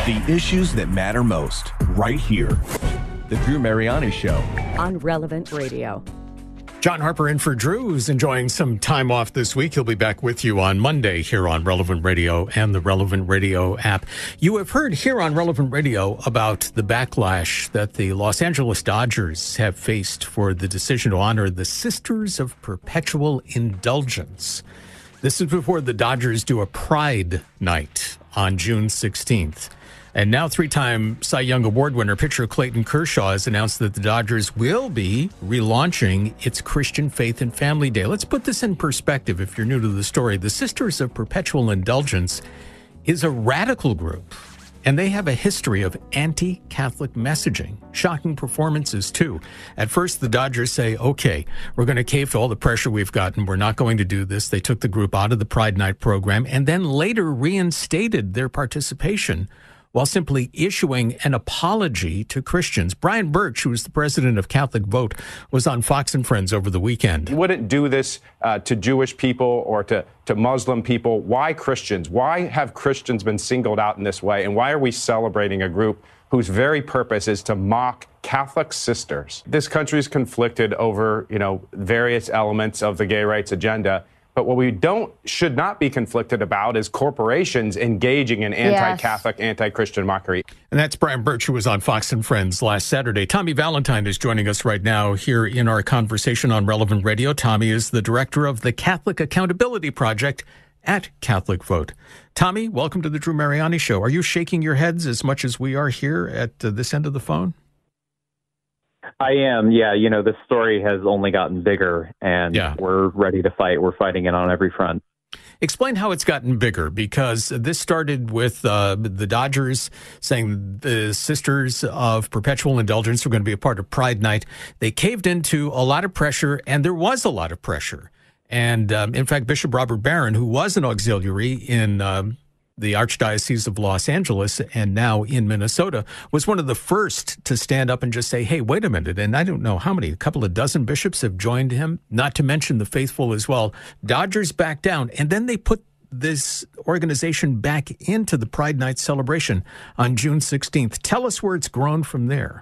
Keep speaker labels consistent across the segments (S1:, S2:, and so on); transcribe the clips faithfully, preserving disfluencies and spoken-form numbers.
S1: The issues that matter most, right here. The Drew Mariani Show.
S2: On Relevant Radio.
S3: John Harper in for Drew, who's enjoying some time off this week. He'll be back with you on Monday here on Relevant Radio and the Relevant Radio app. You have heard here on Relevant Radio about the backlash that the Los Angeles Dodgers have faced for the decision to honor the Sisters of Perpetual Indulgence. This is before the Dodgers do a Pride Night on June sixteenth. And now three-time Cy Young Award winner pitcher Clayton Kershaw has announced that the Dodgers will be relaunching its Christian Faith and Family Day. Let's put this in perspective if you're new to the story. The Sisters of Perpetual Indulgence is a radical group, and they have a history of anti-Catholic messaging. Shocking performances, too. At first, the Dodgers say, okay, we're going to cave to all the pressure we've gotten. We're not going to do this. They took the group out of the Pride Night program and then later reinstated their participation while simply issuing an apology to Christians. Brian Birch, who is the president of Catholic Vote, was on Fox and Friends over the weekend.
S4: You wouldn't do this uh, to Jewish people or to, to Muslim people. Why Christians? Why have Christians been singled out in this way? And why are we celebrating a group whose very purpose is to mock Catholic sisters? This country is conflicted over, you know, various elements of the gay rights agenda. But what we don't, should not be conflicted about is corporations engaging in anti-Catholic, yes. anti-Christian mockery.
S3: And that's Brian Birch, who was on Fox and Friends last Saturday. Tommy Valentine is joining us right now here in our conversation on Relevant Radio. Tommy is the director of the Catholic Accountability Project at Catholic Vote. Tommy, welcome to the Drew Mariani Show. Are you shaking your heads as much as we are here at uh, this end of the phone?
S5: I am. Yeah. You know, this story has only gotten bigger, and
S3: yeah.
S5: we're ready to fight. We're fighting it on every front.
S3: Explain how it's gotten bigger, because this started with uh, the Dodgers saying the Sisters of Perpetual Indulgence were going to be a part of Pride Night. They caved into a lot of pressure, and there was a lot of pressure. And um, in fact, Bishop Robert Barron, who was an auxiliary in um, the Archdiocese of Los Angeles and now in Minnesota, was one of the first to stand up and just say, hey, wait a minute. And I don't know how many, a couple of dozen bishops have joined him, not to mention the faithful as well. Dodgers back down. And then they put this organization back into the Pride Night celebration on June sixteenth. Tell us where it's grown from there.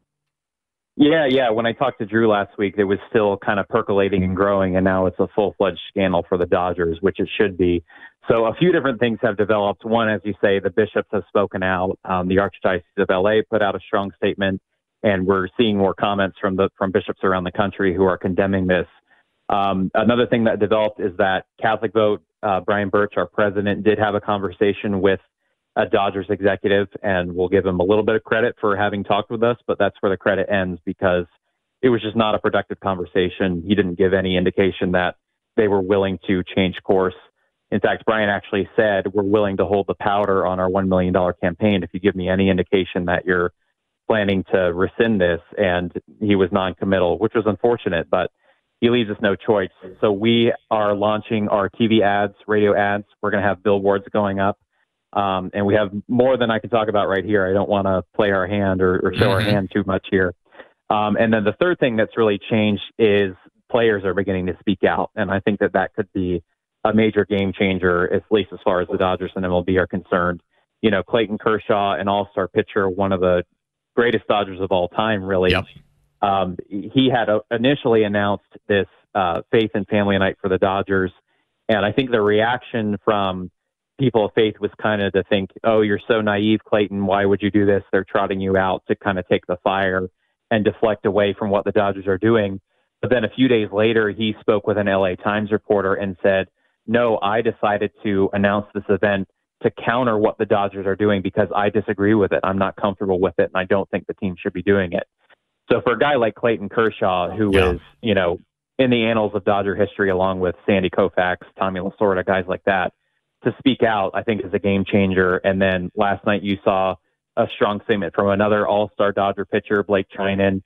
S5: Yeah, yeah. When I talked to Drew last week, it was still kind of percolating and growing, and now it's a full-fledged scandal for the Dodgers, which it should be. So a few different things have developed. One, as you say, the bishops have spoken out. Um, the Archdiocese of L A put out a strong statement, and we're seeing more comments from the from bishops around the country who are condemning this. Um, another thing that developed is that Catholic Vote, uh, Brian Birch, our president, did have a conversation with a Dodgers executive, and we'll give him a little bit of credit for having talked with us, but that's where the credit ends, because it was just not a productive conversation. He didn't give any indication that they were willing to change course. In fact, Brian actually said, we're willing to hold the powder on our one million dollars campaign if you give me any indication that you're planning to rescind this. And he was non-committal, which was unfortunate, but he leaves us no choice. So we are launching our T V ads, radio ads. We're going to have billboards going up. Um, and we have more than I can talk about right here. I don't want to play our hand or, or show our hand too much here. Um, and then the third thing that's really changed is players are beginning to speak out. And I think that that could be a major game changer, at least as far as the Dodgers and M L B are concerned. You know, Clayton Kershaw, an all-star pitcher, one of the greatest Dodgers of all time, really.
S3: Yep.
S5: Um, he had uh, initially announced this uh, Faith and Family Night for the Dodgers. And I think the reaction from people of faith was kind of to think, oh, you're so naive, Clayton. Why would you do this? They're trotting you out to kind of take the fire and deflect away from what the Dodgers are doing. But then a few days later, he spoke with an L A Times reporter and said, no, I decided to announce this event to counter what the Dodgers are doing because I disagree with it. I'm not comfortable with it, and I don't think the team should be doing it. So for a guy like Clayton Kershaw, who
S3: yeah.
S5: is, you know, in the annals of Dodger history, along with Sandy Koufax, Tommy Lasorda, guys like that, to speak out, I think is a game changer. And then last night you saw a strong statement from another all-star Dodger pitcher, Blake Trinan.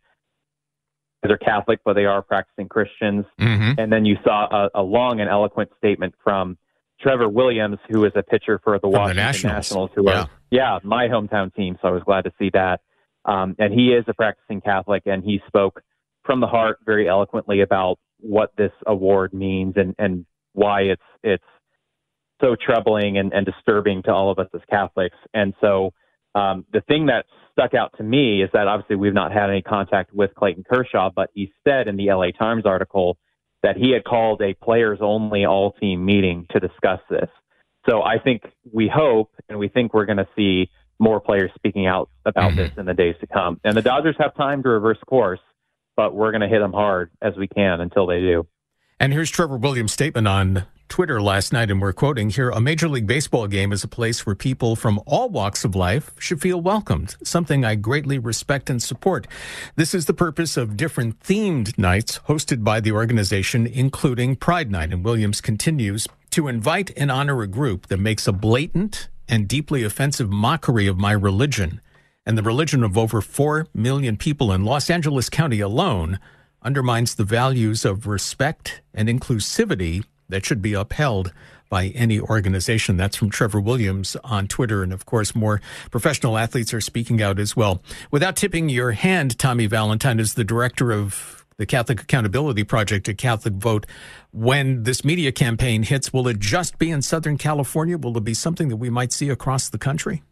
S5: They're Catholic, but they are practicing Christians.
S3: Mm-hmm.
S5: And then you saw a, a long and eloquent statement from Trevor Williams, who is a pitcher for the
S3: from
S5: Washington
S3: the Nationals.
S5: Nationals, who
S3: yeah.
S5: are, yeah, my hometown team. So I was glad to see that. Um, and he is a practicing Catholic, and he spoke from the heart very eloquently about what this award means and, and why it's it's so troubling and, and disturbing to all of us as Catholics. And so Um, the thing that stuck out to me is that obviously we've not had any contact with Clayton Kershaw, but he said in the L A Times article that he had called a players-only all-team meeting to discuss this. So I think we hope and we think we're going to see more players speaking out about mm-hmm. this in the days to come. And the Dodgers have time to reverse course, but we're going to hit them hard as we can until they do.
S3: And here's Trevor Williams' statement on Twitter last night, and we're quoting here, "A Major League Baseball game is a place where people from all walks of life should feel welcomed, something I greatly respect and support. This is the purpose of different themed nights hosted by the organization, including Pride Night." And Williams continues, "To invite and honor a group that makes a blatant and deeply offensive mockery of my religion and the religion of over four million people in Los Angeles County alone undermines the values of respect and inclusivity that should be upheld by any organization." That's from Trevor Williams on Twitter. And of course, more professional athletes are speaking out as well. Without tipping your hand, Tommy Valentine is the director of the Catholic Accountability Project at Catholic Vote. When this media campaign hits, will it just be in Southern California? Will it be something that we might see across the country?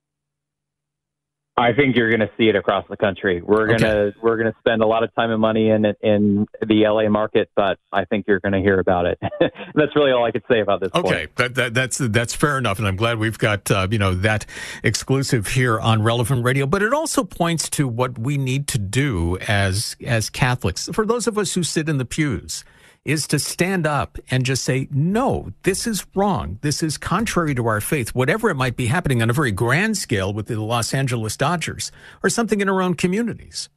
S5: I think you're going to see it across the country. We're going to okay. we're going to spend a lot of time and money in in the L A market, but I think you're going to hear about it. That's really all I could say about this.
S3: Okay, that, that, that's that's fair enough, and I'm glad we've got uh, you know that exclusive here on Relevant Radio. But it also points to what we need to do as as Catholics. For those of us who sit in the pews, is to stand up and just say, no, this is wrong. This is contrary to our faith, whatever it might be happening on a very grand scale with the Los Angeles Dodgers or something in our own communities.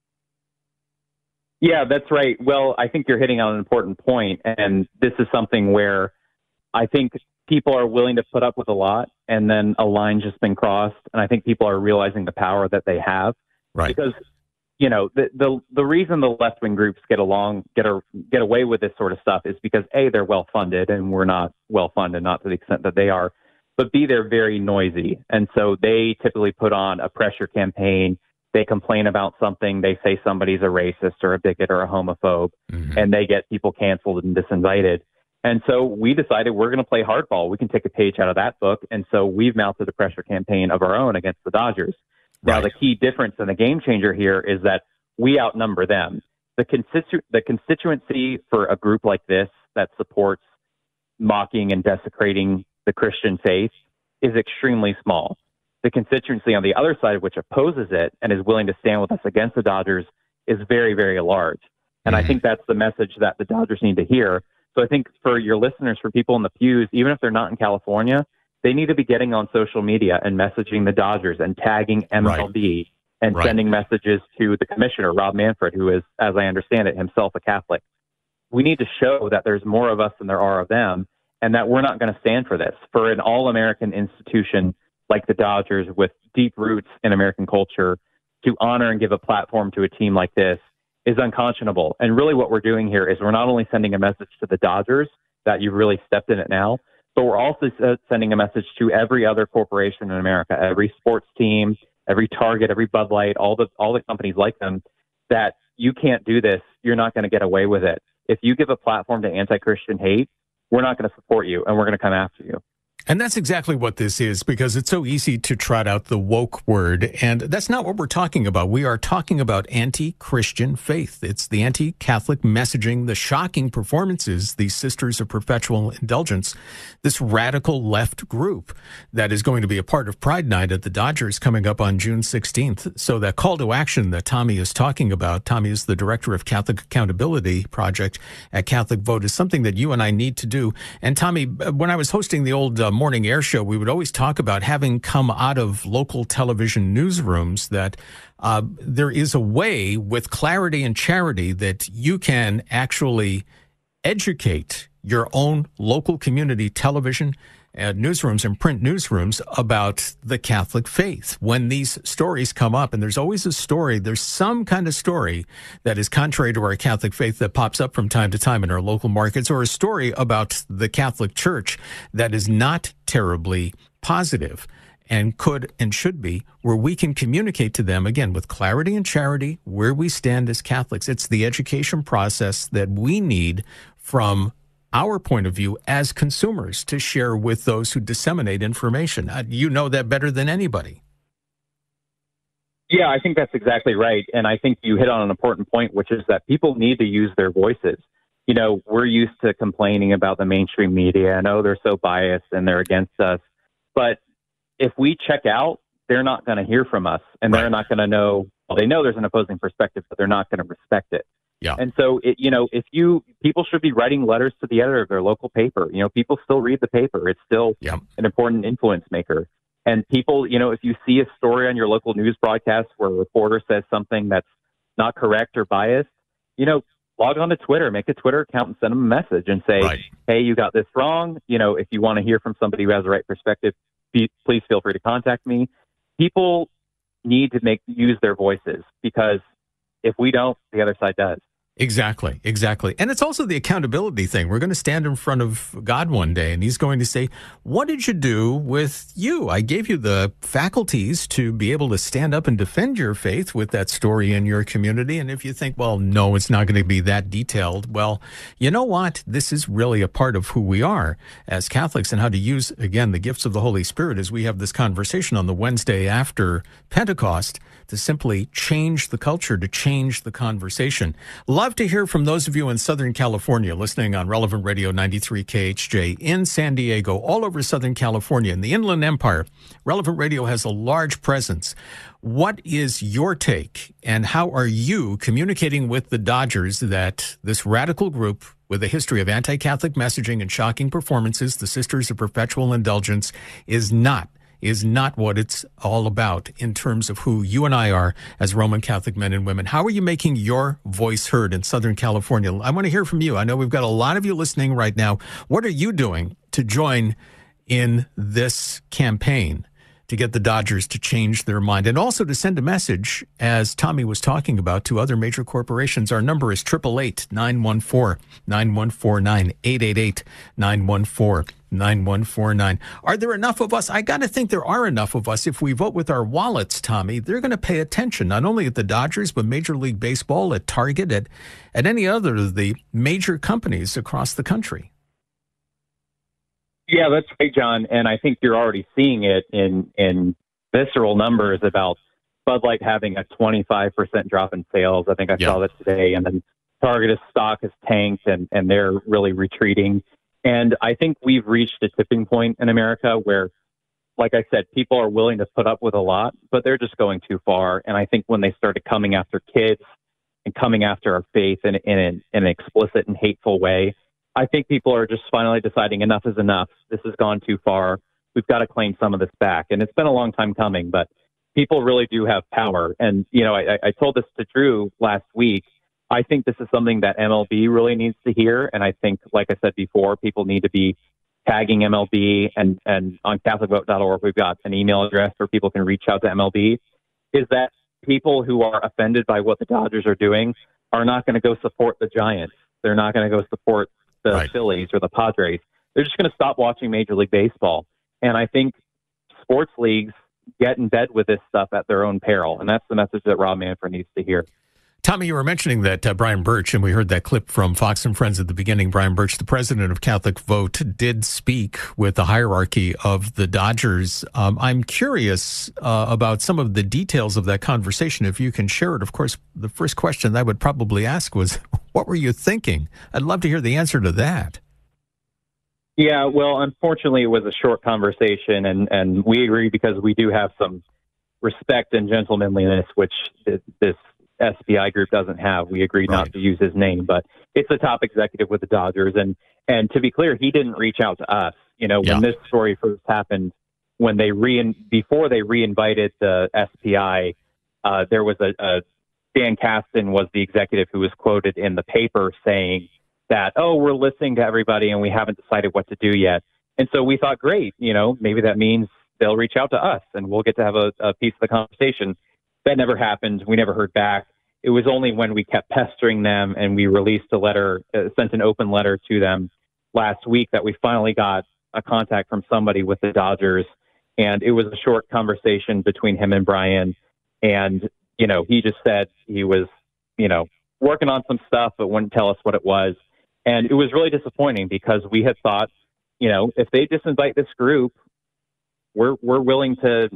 S5: Yeah, that's right. Well, I think you're hitting on an important point, and this is something where I think people are willing to put up with a lot, and then a line's just been crossed, and I think people are realizing the power that they have.
S3: Right.
S5: Because you know, the, the the reason the left-wing groups get along, get a, get away with this sort of stuff is because, A, they're well-funded, and we're not well-funded, not to the extent that they are, but B, they're very noisy. And so they typically put on a pressure campaign. They complain about something. They say somebody's a racist or a bigot or a homophobe, mm-hmm. and they get people canceled and disinvited. And so we decided we're going to play hardball. We can take a page out of that book. And so we've mounted a pressure campaign of our own against the Dodgers. Now, right. the key difference and the game changer here is that we outnumber them. The, constitu- the constituency for a group like this that supports mocking and desecrating the Christian faith is extremely small. The constituency on the other side, which opposes it and is willing to stand with us against the Dodgers, is very, very large. And mm-hmm. I think that's the message that the Dodgers need to hear. So I think for your listeners, for people in the pews, even if they're not in California, they need to be getting on social media and messaging the Dodgers and tagging M L B right. and right. sending messages to the commissioner, Rob Manfred, who is, as I understand it, himself a Catholic. We need to show that there's more of us than there are of them, and that we're not going to stand for this. For an all-American institution like the Dodgers with deep roots in American culture to honor and give a platform to a team like this is unconscionable. And really what we're doing here is we're not only sending a message to the Dodgers that you've really stepped in it now, but we're also sending a message to every other corporation in America, every sports team, every Target, every Bud Light, all the all the companies like them, that you can't do this. You're not going to get away with it. If you give a platform to anti-Christian hate, we're not going to support you, and we're going to come after you.
S3: And that's exactly what this is, because it's so easy to trot out the woke word. And that's not what we're talking about. We are talking about anti-Christian faith. It's the anti-Catholic messaging, the shocking performances, these Sisters of Perpetual Indulgence, this radical left group that is going to be a part of Pride Night at the Dodgers coming up on June sixteenth. So that call to action that Tommy is talking about, Tommy is the director of Catholic Accountability Project at Catholic Vote, is something that you and I need to do. And Tommy, when I was hosting the old uh, morning air show, we would always talk about, having come out of local television newsrooms, that uh, there is a way with clarity and charity that you can actually educate your own local community television uh, newsrooms and print newsrooms about the Catholic faith. When these stories come up, and there's always a story, there's some kind of story that is contrary to our Catholic faith that pops up from time to time in our local markets, or a story about the Catholic Church that is not terribly positive and could and should be, where we can communicate to them, again, with clarity and charity, where we stand as Catholics. It's the education process that we need from our point of view as consumers to share with those who disseminate information. Uh, you know that better than anybody.
S5: Yeah, I think that's exactly right. And I think you hit on an important point, which is that people need to use their voices. You know, we're used to complaining about the mainstream media and, oh, they're so biased and they're against us. But if we check out, they're not going to hear from us, and
S3: Right.
S5: they're not going to know, well, they know there's an opposing perspective, but they're not going to respect it.
S3: Yeah.
S5: And so, it, you know, if you, people should be writing letters to the editor of their local paper. You know, people still read the paper. It's still
S3: Yeah.
S5: an important influence maker. And people, you know, if you see a story on your local news broadcast where a reporter says something that's not correct or biased, you know, log on to Twitter, make a Twitter account and send them a message and say,
S3: Right.
S5: hey, you got this wrong. You know, if you want to hear from somebody who has the right perspective, be, please feel free to contact me. People need to make use their voices, because if we don't, the other side does.
S3: Exactly, exactly. And it's also the accountability thing. We're going to stand in front of God one day, and he's going to say, what did you do with you? I gave you the faculties to be able to stand up and defend your faith with that story in your community. And if you think, well, no, it's not going to be that detailed, well, you know what? This is really a part of who we are as Catholics, and how to use, again, the gifts of the Holy Spirit as we have this conversation on the Wednesday after Pentecost to simply change the culture, to change the conversation. Love to hear from those of you in Southern California listening on Relevant Radio ninety-three K H J, in San Diego, all over Southern California, in the Inland Empire. Relevant Radio has a large presence. What is your take, and how are you communicating with the Dodgers that this radical group with a history of anti-Catholic messaging and shocking performances, the Sisters of Perpetual Indulgence, is not is not what it's all about in terms of who you and I are as Roman Catholic men and women? How are you making your voice heard in Southern California? I want to hear from you. I know we've got a lot of you listening right now. What are you doing to join in this campaign to get the Dodgers to change their mind, and also to send a message, as Tommy was talking about, to other major corporations? Our number is eight eight eight, nine one four, nine one four nine, eight eight eight, nine one four, nine one four nine. Are there enough of us? I got to think there are enough of us. If we vote with our wallets, Tommy, they're going to pay attention, not only at the Dodgers, but Major League Baseball, at Target, at, at any other of the major companies across the country.
S5: Yeah, that's right, John. And I think you're already seeing it in, in visceral numbers about Bud Light having a twenty-five percent drop in sales. I think I
S3: Yeah.
S5: saw that today. And then Target's stock has tanked, and, and they're really retreating. And I think we've reached a tipping point in America where, like I said, people are willing to put up with a lot, but they're just going too far. And I think when they started coming after kids and coming after our faith in, in, an, in an explicit and hateful way, I think people are just finally deciding enough is enough. This has gone too far. We've got to claim some of this back. And it's been a long time coming, but people really do have power. And, you know, I, I told this to Drew last week. I think this is something that M L B really needs to hear. And I think, like I said before, people need to be tagging M L B, and, and on Catholic Vote dot org, we've got an email address where people can reach out to M L B, is that people who are offended by what the Dodgers are doing are not going to go support the Giants. They're not going to go support the
S3: Right.
S5: Phillies or the Padres. They're just going to stop watching Major League Baseball. And I think sports leagues get in bed with this stuff at their own peril. And that's the message that Rob Manfred needs to hear.
S3: Tommy, you were mentioning that uh, Brian Birch, and we heard that clip from Fox and Friends at the beginning. Brian Birch, the president of Catholic Vote, did speak with the hierarchy of the Dodgers. Um, I'm curious uh, about some of the details of that conversation, if you can share it. Of course, the first question I would probably ask was, what were you thinking? I'd love to hear the answer to that.
S5: Yeah, well, unfortunately, it was a short conversation, and, and we agree because we do have some respect and gentlemanliness, which this S B I group doesn't have. We agreed
S3: Right.
S5: not to use his name, but it's a top executive with the Dodgers. And, and to be clear, he didn't reach out to us. You know,
S3: Yeah.
S5: when this story first happened, when they re before they re-invited the S P I, uh, there was a, a Dan Caston was the executive who was quoted in the paper saying that, oh, we're listening to everybody and we haven't decided what to do yet. And so we thought, great, you know, maybe that means they'll reach out to us and we'll get to have a, a piece of the conversation. That never happened. We never heard back. It was only when we kept pestering them and we released a letter, uh, sent an open letter to them last week, that we finally got a contact from somebody with the Dodgers. And it was a short conversation between him and Brian. And, you know, he just said he was, you know, working on some stuff, but wouldn't tell us what it was. And it was really disappointing because we had thought, you know, if they disinvite this group, we're we're willing to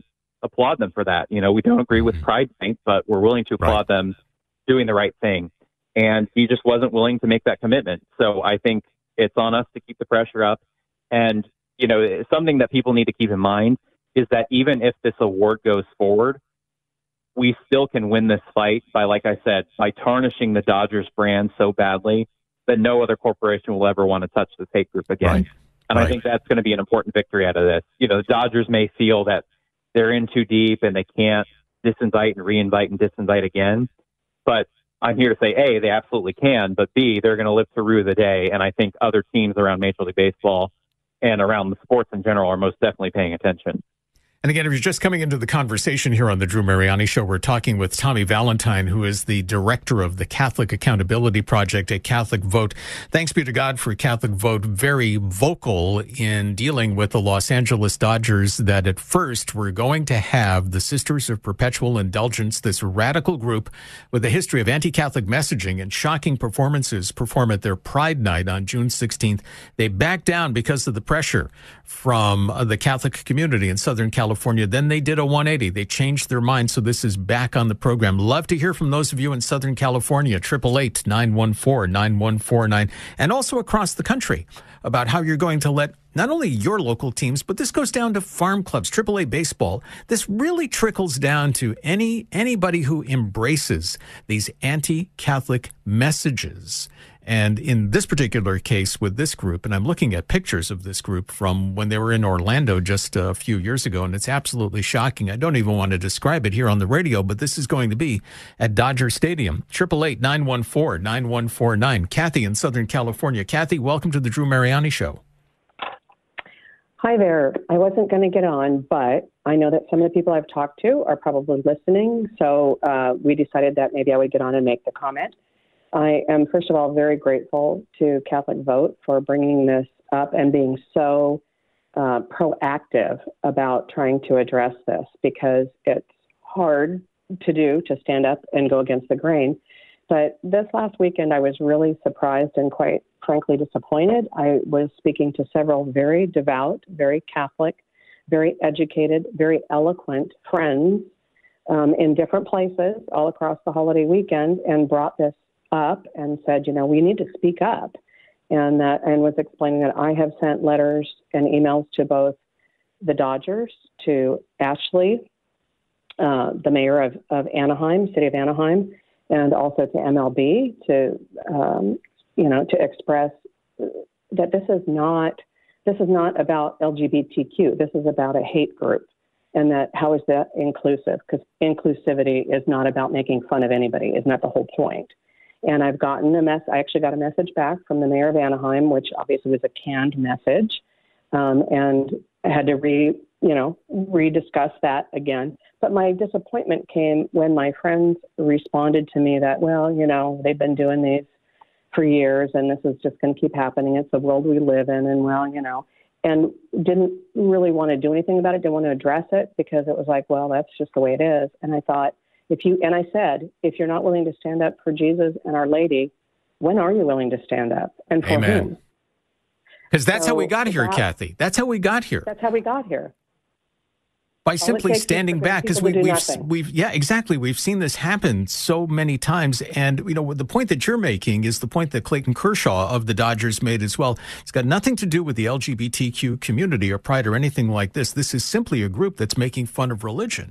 S5: applaud them for that. You know, we don't agree with Pride Night, but we're willing to applaud
S3: Right.
S5: them doing the right thing. And he just wasn't willing to make that commitment. So I think it's on us to keep the pressure up. And, you know, something that people need to keep in mind is that even if this award goes forward, we still can win this fight by, like I said, by tarnishing the Dodgers brand so badly that no other corporation will ever want to touch the hate group again.
S3: Right.
S5: And
S3: Right.
S5: I think that's going to be an important victory out of this. You know, the Dodgers may feel that they're in too deep and they can't disinvite and reinvite and disinvite again. But I'm here to say, A, they absolutely can, but B, they're going to live to rue the day. And I think other teams around Major League Baseball and around the sports in general are most definitely paying attention.
S3: And again, if you're just coming into the conversation here on the Drew Mariani Show, we're talking with Tommy Valentine, who is the director of the Catholic Accountability Project at Catholic Vote. Thanks be to God for Catholic Vote, very vocal in dealing with the Los Angeles Dodgers that at first were going to have the Sisters of Perpetual Indulgence, this radical group with a history of anti-Catholic messaging and shocking performances, perform at their Pride Night on June sixteenth. They backed down because of the pressure from the Catholic community in Southern California. Then they did a one eighty. They changed their mind, so this is back on the program. Love to hear from those of you in Southern California, eight eight eight, nine one four, nine one four nine, and also across the country about how you're going to let not only your local teams, but this goes down to farm clubs, triple A baseball. This really trickles down to any anybody who embraces these anti-Catholic messages. And in this particular case with this group, and I'm looking at pictures of this group from when they were in Orlando just a few years ago, and it's absolutely shocking. I don't even want to describe it here on the radio, but this is going to be at Dodger Stadium. eight eight eight, nine one four, nine one four nine. Kathy in Southern California. Kathy, welcome to the Drew Mariani Show.
S6: Hi there. I wasn't going to get on, but I know that some of the people I've talked to are probably listening, so uh, we decided that maybe I would get on and make the comment. I am, first of all, very grateful to Catholic Vote for bringing this up and being so uh, proactive about trying to address this, because it's hard to do, to stand up and go against the grain. But this last weekend, I was really surprised and quite frankly disappointed. I was speaking to several very devout, very Catholic, very educated, very eloquent friends um, in different places all across the holiday weekend, and brought this up and said, you know, we need to speak up, and that, and was explaining that I have sent letters and emails to both the Dodgers, to Ashley, uh, the mayor of, of Anaheim, city of Anaheim, and also to M L B to, um, you know, to express that this is not, this is not about L G B T Q. This is about a hate group, and that how is that inclusive? Because inclusivity is not about making fun of anybody. Isn't that the whole point? And I've gotten a mess. I actually got a message back from the mayor of Anaheim, which obviously was a canned message, um, and I had to re, you know, rediscuss that again. But my disappointment came when my friends responded to me that, well, you know, they've been doing these for years, and this is just going to keep happening. It's the world we live in, and well, you know, and didn't really want to do anything about it. Didn't want to address it because it was like, well, that's just the way it is. And I thought, If you, and I said, if you're not willing to stand up for Jesus and Our Lady, when are you willing to stand up, and for
S3: Amen.
S6: whom?
S3: Because that's
S6: so
S3: how we got here,
S6: that,
S3: Kathy. That's how we got here.
S6: That's how we got here.
S3: By simply standing back, because we, we've, we've, yeah, exactly. We've seen this happen so many times. And, you know, the point that you're making is the point that Clayton Kershaw of the Dodgers made as well. It's got nothing to do with the L G B T Q community or pride or anything like this. This is simply a group that's making fun of religion.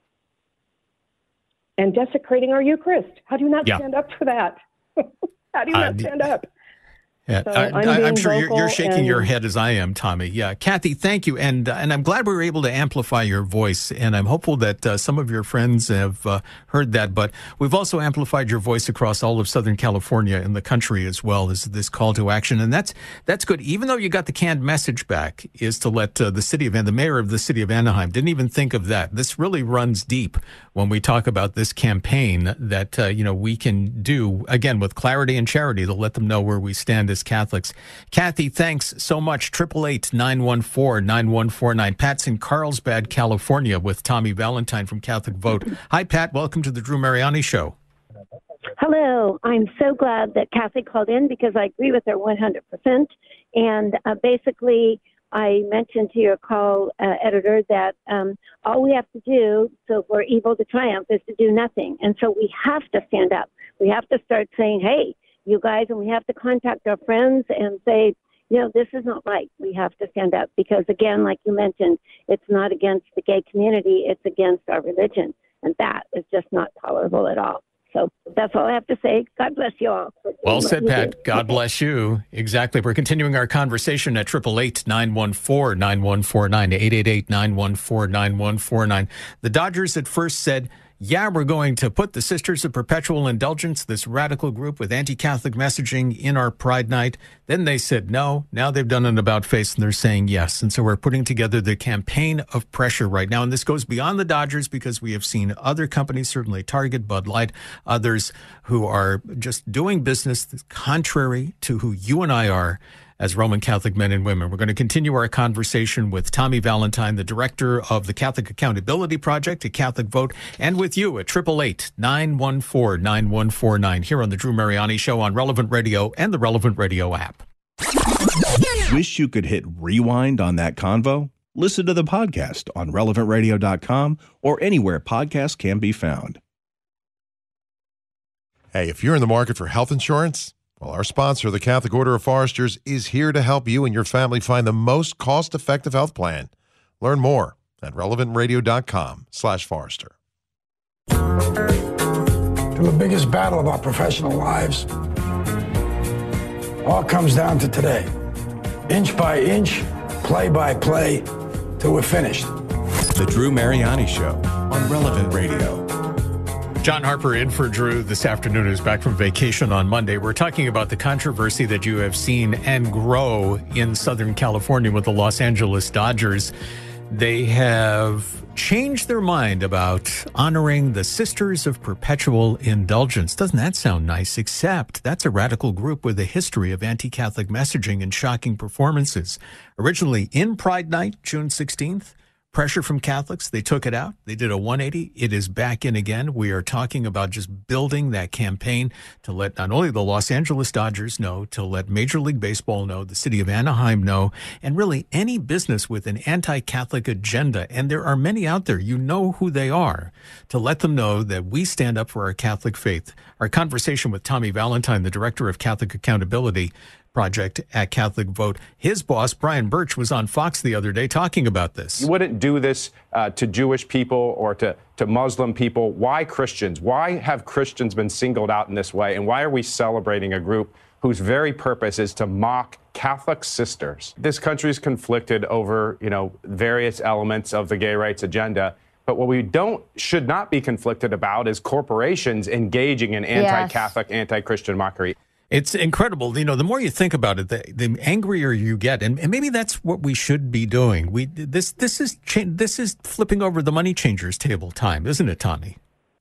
S6: And desecrating our Eucharist. How do you not
S3: Yeah.
S6: stand up for that? How do you not
S3: Uh,
S6: stand up?
S3: Yeah,
S6: So
S3: I,
S6: I'm
S3: I, I'm
S6: being
S3: sure you're, you're
S6: vocal
S3: shaking
S6: and-
S3: your head as I am, Tommy. Yeah, Kathy, thank you, and uh, and I'm glad we were able to amplify your voice, and I'm hopeful that uh, some of your friends have uh, heard that. But we've also amplified your voice across all of Southern California and the country as well as this call to action, and that's that's good. Even though you got the canned message back, is to let uh, the city of An- the mayor of the city of Anaheim didn't even think of that. This really runs deep when we talk about this campaign that uh, you know we can do again with clarity and charity to let them know where we stand as Catholics. Kathy, thanks so much. eight eight eight, nine one four, nine one four nine. Pat's in Carlsbad, California with Tommy Valentine from Catholic Vote. Hi, Pat. Welcome to the Drew Mariani Show.
S7: Hello. I'm so glad that Kathy called in because I agree with her one hundred percent. And uh, basically, I mentioned to your call uh, editor that um, all we have to do, so for evil to triumph, is to do nothing. And so we have to stand up. We have to start saying, hey, you guys, and we have to contact our friends and say, you know, this is not right. We have to stand up because, again, like you mentioned, it's not against the gay community. It's against our religion. And that is just not tolerable at all. So that's all I have to say. God bless you all.
S3: Well said, Pat. God bless you. Exactly. We're continuing our conversation at eight eight eight, nine one four, nine one four nine, eight eight eight, nine one four, nine one four nine. The Dodgers at first said, yeah, we're going to put the Sisters of Perpetual Indulgence, this radical group with anti-Catholic messaging, in our Pride Night. Then they said no. Now they've done an about-face and they're saying yes. And so we're putting together the campaign of pressure right now. And this goes beyond the Dodgers because we have seen other companies, certainly Target, Bud Light, others who are just doing business contrary to who you and I are as Roman Catholic men and women. We're going to continue our conversation with Tommy Valentine, the director of the Catholic Accountability Project, A Catholic Vote, and with you at eight eight eight, nine one four, nine one four nine here on the Drew Mariani Show on Relevant Radio and the Relevant Radio app.
S1: Wish you could hit rewind on that convo? Listen to the podcast on relevant radio dot com or anywhere podcasts can be found.
S8: Hey, if you're in the market for health insurance, well, our sponsor, the Catholic Order of Foresters, is here to help you and your family find the most cost-effective health plan. Learn more at relevant radio dot com slash Forester.
S9: To the biggest battle of our professional lives, all comes down to today. Inch by inch, play by play, till we're finished.
S1: The Drew Mariani Show on Relevant Radio.
S3: John Harper in for Drew this afternoon, who's back from vacation on Monday. We're talking about the controversy that you have seen and grow in Southern California with the Los Angeles Dodgers. They have changed their mind about honoring the Sisters of Perpetual Indulgence. Doesn't that sound nice? Except that's a radical group with a history of anti-Catholic messaging and shocking performances. Originally in Pride Night, June sixteenth, pressure from Catholics, they took it out. They did a one eighty. It is back in again. We are talking about just building that campaign to let not only the Los Angeles Dodgers know, to let Major League Baseball know, the city of Anaheim know, and really any business with an anti-Catholic agenda, and there are many out there, you know who they are, to let them know that we stand up for our Catholic faith. Our conversation with Tommy Valentine, the director of Catholic Accountability Project at Catholic Vote. His boss, Brian Birch, was on Fox the other day talking about this.
S4: You wouldn't do this uh, to Jewish people or to, to Muslim people. Why Christians? Why have Christians been singled out in this way? And why are we celebrating a group whose very purpose is to mock Catholic sisters? This country is conflicted over, you know, various elements of the gay rights agenda. But what we don't should not be conflicted about is corporations engaging in anti-Catholic, yes. anti-Christian mockery.
S3: It's incredible. You know, the more you think about it, the, the angrier you get, and, and maybe that's what we should be doing. We this this is cha- this is flipping over the money changers table time, isn't it, Tommy?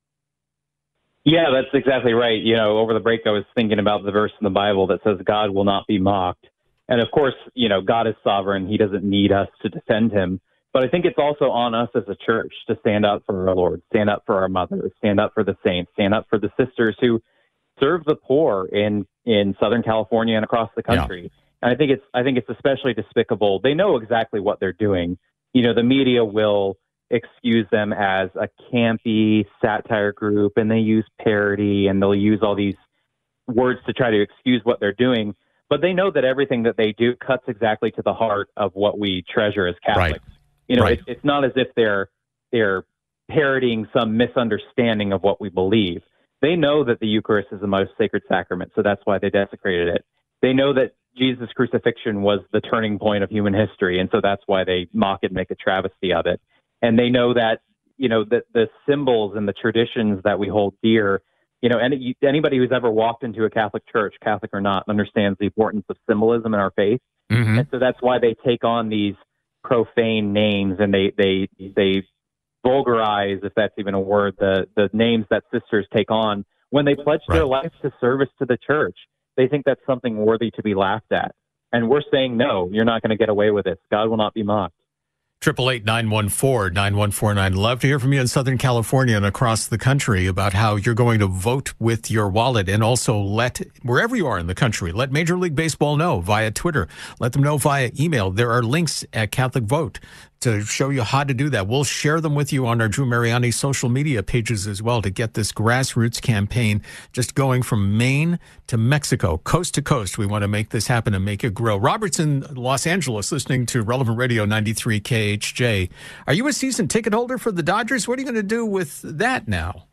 S5: Yeah, that's exactly right. You know, over the break, I was thinking about the verse in the Bible that says God will not be mocked, and of course, you know, God is sovereign; He doesn't need us to defend Him. But I think it's also on us as a church to stand up for our Lord, stand up for our mothers, stand up for the saints, stand up for the sisters who serve the poor in, in Southern California and across the country. Yeah. And I think it's I think it's especially despicable. They know exactly what they're doing. You know, the media will excuse them as a campy satire group, and they use parody, and they'll use all these words to try to excuse what they're doing. But they know that everything that they do cuts exactly to the heart of what we treasure as Catholics. Right. You know, right. it's, it's not as if they're they're parodying some misunderstanding of what we believe. They know that the Eucharist is the most sacred sacrament, so that's why they desecrated it. They know that Jesus' crucifixion was the turning point of human history, and so that's why they mock it and make a travesty of it. And they know that, you know, that the symbols and the traditions that we hold dear, you know, any, anybody who's ever walked into a Catholic church, Catholic or not, understands the importance of symbolism in our faith. Mm-hmm. And so that's why they take on these profane names, and they they they vulgarize, if that's even a word, the, the names that sisters take on when they pledge right. their life to service to the church. They think that's something worthy to be laughed at. And we're saying, no, you're not going to get away with this. God will not be mocked.
S3: Triple eight nine one four nine one four nine. Love to hear from you in Southern California and across the country about how you're going to vote with your wallet, and also let, wherever you are in the country, let Major League Baseball know via Twitter. Let them know via email. There are links at Catholic Vote to show you how to do that. We'll share them with you on our Drew Mariani social media pages as well to get this grassroots campaign just going from Maine to Mexico, coast to coast. We want to make this happen and make it grow. Robert's in Los Angeles listening to Relevant Radio ninety-three K H J. Are you a season ticket holder for the Dodgers? What are you going to do with that now?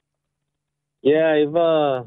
S10: Yeah, I've uh,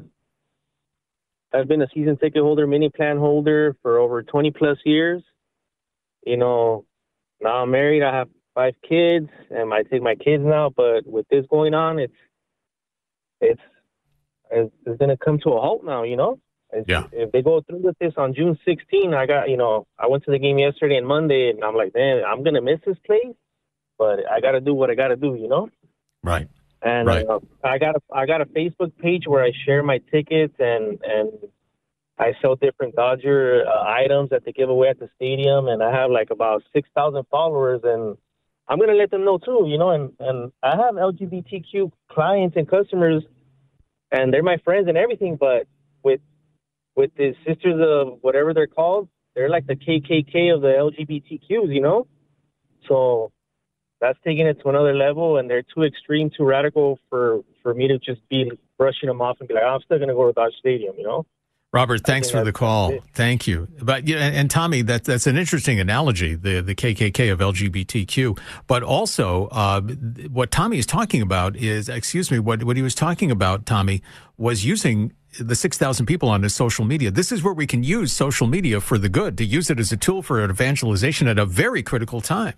S10: I've been a season ticket holder, mini plan holder for over twenty plus years. You know, now I'm married. I have five kids, and I take my kids now. But with this going on, it's it's it's, it's going to come to a halt now. You know, it's,
S3: yeah.
S10: If they go through with this on June sixteenth, I got you know I went to the game yesterday and Monday, and I'm like, man, I'm going to miss this place, but I got to do what I got to do. You know,
S3: right.
S10: And
S3: right.
S10: uh, I got a I got a Facebook page where I share my tickets and and. I sell different Dodger uh, items that they give away at the stadium, and I have like about six thousand followers, and I'm going to let them know too, you know, and, and I have L G B T Q clients and customers, and they're my friends and everything, but with with the Sisters of whatever they're called, they're like the K K K of the L G B T Qs, you know? So that's taking it to another level, and they're too extreme, too radical for, for me to just be brushing them off and be like, oh, I'm still going to go to Dodger Stadium, you know?
S3: Robert, thanks for the call. Thank you. But yeah, and, and Tommy, that that's an interesting analogy, the the K K K of L G B T Q. But also, uh, what Tommy is talking about is, excuse me, what what he was talking about, Tommy, was using the six thousand people on his social media. This is where we can use social media for the good, to use it as a tool for evangelization at a very critical time.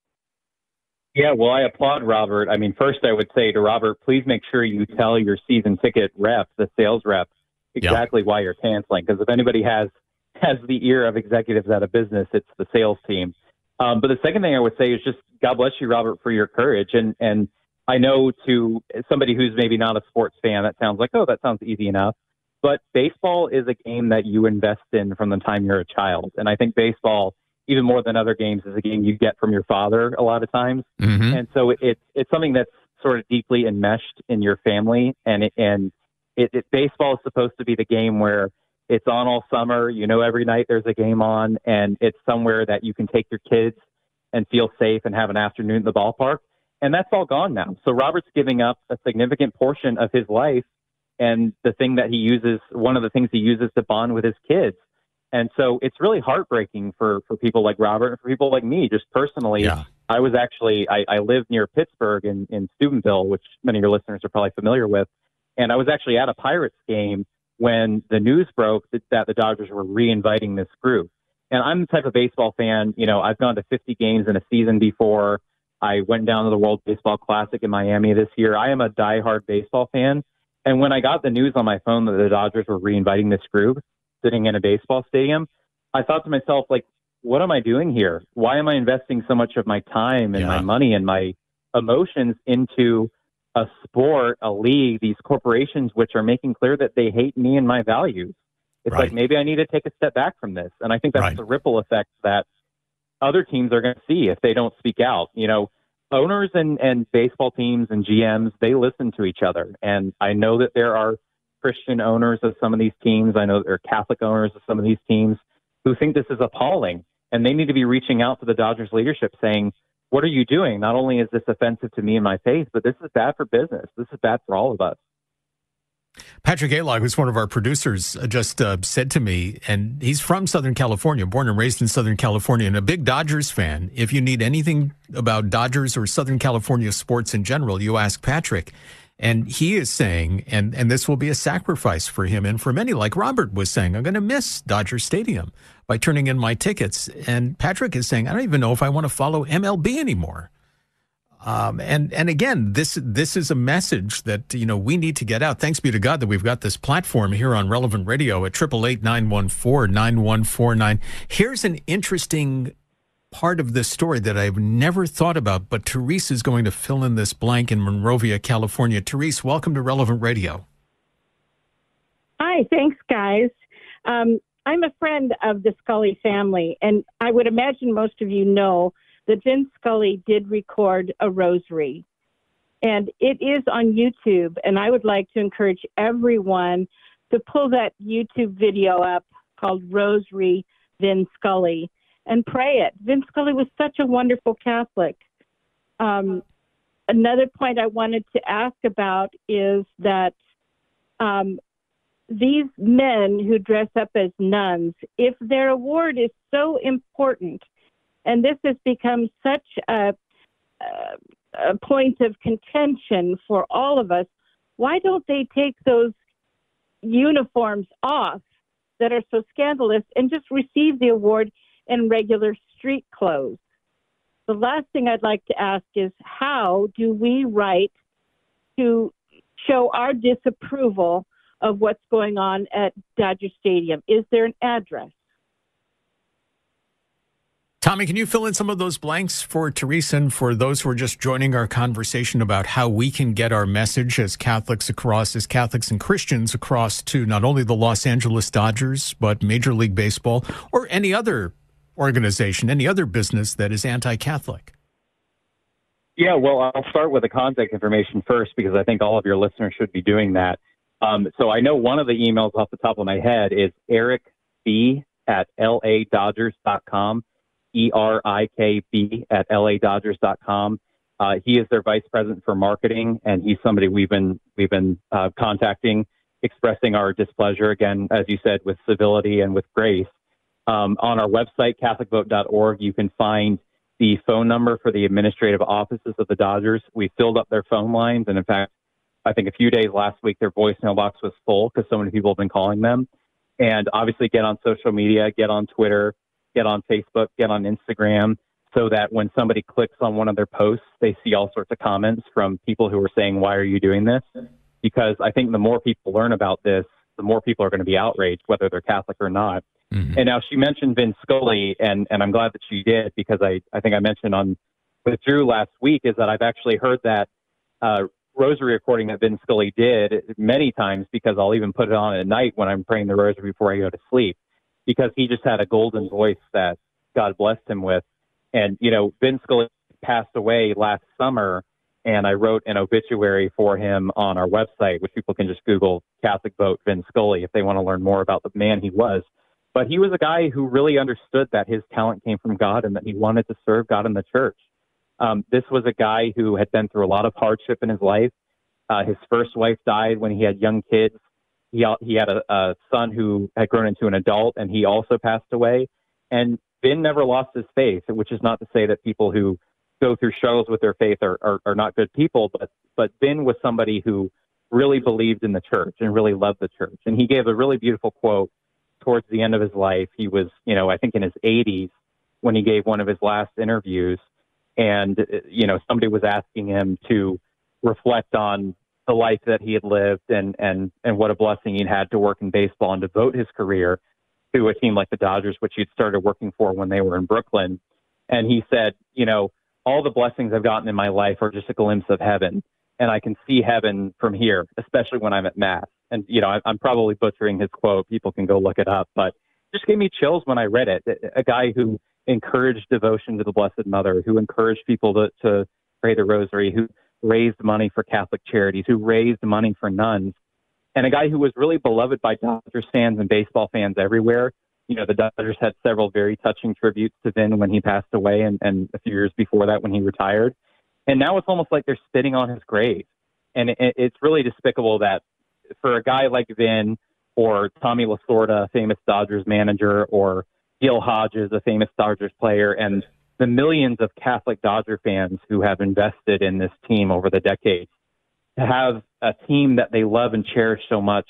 S5: Yeah, well, I applaud Robert. I mean, first I would say to Robert, please make sure you tell your season ticket rep, the sales rep, exactly yeah. why you're canceling. Because if anybody has has the ear of executives at a business, it's the sales team. Um, but the second thing I would say is just God bless you, Robert, for your courage. And and I know to somebody who's maybe not a sports fan, that sounds like, oh, that sounds easy enough. But baseball is a game that you invest in from the time you're a child. And I think baseball, even more than other games, is a game you get from your father a lot of times. Mm-hmm. And so it's it's something that's sort of deeply enmeshed in your family. And it, and It, it, baseball is supposed to be the game where it's on all summer. You know, every night there's a game on, and it's somewhere that you can take your kids and feel safe and have an afternoon at the ballpark. And that's all gone now. So Robert's giving up a significant portion of his life, and the thing that he uses, one of the things he uses to bond with his kids. And so it's really heartbreaking for, for people like Robert and for people like me, just personally. Yeah. I was actually, I, I live near Pittsburgh in, in Steubenville, which many of your listeners are probably familiar with. And I was actually at a Pirates game when the news broke that, that the Dodgers were re-inviting this group. And I'm the type of baseball fan, you know, I've gone to fifty games in a season before. I went down to the World Baseball Classic in Miami this year. I am a diehard baseball fan. And when I got the news on my phone that the Dodgers were re-inviting this group sitting in a baseball stadium, I thought to myself, like, what am I doing here? Why am I investing so much of my time and yeah. my money and my emotions into a sport, a league, these corporations which are making clear that they hate me and my values? It's right. like, maybe I need to take a step back from this. And I think that's right. the ripple effect that other teams are going to see if they don't speak out. You know, owners and, and baseball teams and G Ms, they listen to each other. And I know that there are Christian owners of some of these teams. I know there are Catholic owners of some of these teams who think this is appalling. And they need to be reaching out to the Dodgers leadership saying, what are you doing? Not only is this offensive to me and my faith, but this is bad for business. This is bad for all of us.
S3: Patrick Alog, who's one of our producers, just uh, said to me, and he's from Southern California, born and raised in Southern California, and a big Dodgers fan. If you need anything about Dodgers or Southern California sports in general, you ask Patrick. And he is saying, and, and this will be a sacrifice for him and for many, like Robert was saying, I'm going to miss Dodger Stadium by turning in my tickets. And Patrick is saying, I don't even know if I want to follow M L B anymore. Um, and, and again, this, this is a message that, you know, we need to get out. Thanks be to God that we've got this platform here on Relevant Radio at eight eight eight, nine one four, nine one four nine. Here's an interesting part of this story that I've never thought about, but Therese is going to fill in this blank in Monrovia, California. Therese, welcome to Relevant Radio.
S11: Hi, thanks, guys. Um, I'm a friend of the Scully family, and I would imagine most of you know that Vin Scully did record a rosary. And it is on YouTube, and I would like to encourage everyone to pull that YouTube video up called Rosary Vin Scully and pray it. Vin Scully was such a wonderful Catholic. Um, another point I wanted to ask about is that um, these men who dress up as nuns, if their award is so important, and this has become such a, a, a point of contention for all of us, why don't they take those uniforms off that are so scandalous and just receive the award in regular street clothes? The last thing I'd like to ask is, how do we write to show our disapproval of what's going on at Dodger Stadium? Is there an address?
S3: Tommy, can you fill in some of those blanks for Teresa and for those who are just joining our conversation about how we can get our message as Catholics across, as Catholics and Christians across to not only the Los Angeles Dodgers, but Major League Baseball or any other organization, any other business that is anti-Catholic?
S5: Yeah, well, I'll start with the contact information first because I think all of your listeners should be doing that. Um, so I know one of the emails off the top of my head is Eric B at L A Dodgers dot com, E R I K B at L A Dodgers dot com. Uh, he is their vice president for marketing, and he's somebody we've been we've been uh, contacting, expressing our displeasure, again, as you said, with civility and with grace. Um, on our website, Catholic Vote dot org, you can find the phone number for the administrative offices of the Dodgers. We filled up their phone lines, and in fact, I think a few days last week, their voicemail box was full because so many people have been calling them. And obviously get on social media, get on Twitter, get on Facebook, get on Instagram, so that when somebody clicks on one of their posts, they see all sorts of comments from people who are saying, why are you doing this? Because I think the more people learn about this, the more people are going to be outraged, whether they're Catholic or not. Mm-hmm. And now she mentioned Vin Scully, and, and I'm glad that she did, because I, I think I mentioned on with Drew last week is that I've actually heard that uh, rosary recording that Vin Scully did many times, because I'll even put it on at night when I'm praying the rosary before I go to sleep, because he just had a golden voice that God blessed him with. And, you know, Vin Scully passed away last summer, and I wrote an obituary for him on our website, which people can just Google Catholic Vote Vin Scully if they want to learn more about the man he was. But he was a guy who really understood that his talent came from God and that he wanted to serve God in the church. Um, this was a guy who had been through a lot of hardship in his life. Uh, his first wife died when he had young kids. He, he had a, a son who had grown into an adult, and he also passed away. And Vin never lost his faith, which is not to say that people who go through struggles with their faith are, are, are not good people, but, but Vin was somebody who really believed in the church and really loved the church. And he gave a really beautiful quote towards the end of his life. He was, you know, I think in his eighties when he gave one of his last interviews, and, you know, somebody was asking him to reflect on the life that he had lived and, and, and what a blessing he'd had to work in baseball and devote his career to a team like the Dodgers, which he'd started working for when they were in Brooklyn. And he said, you know, all the blessings I've gotten in my life are just a glimpse of heaven. And I can see heaven from here, especially when I'm at Mass. And, you know, I'm probably butchering his quote. People can go look it up. But just gave me chills when I read it. A guy who encouraged devotion to the Blessed Mother, who encouraged people to, to pray the rosary, who raised money for Catholic charities, who raised money for nuns, and a guy who was really beloved by Dodgers fans and baseball fans everywhere. You know, the Dodgers had several very touching tributes to Vin when he passed away, and, and a few years before that when he retired. And now it's almost like they're spitting on his grave. And it, it's really despicable that for a guy like Vin, or Tommy Lasorda, a famous Dodgers manager, or Gil Hodges, a famous Dodgers player, and the millions of Catholic Dodger fans who have invested in this team over the decades, to have a team that they love and cherish so much,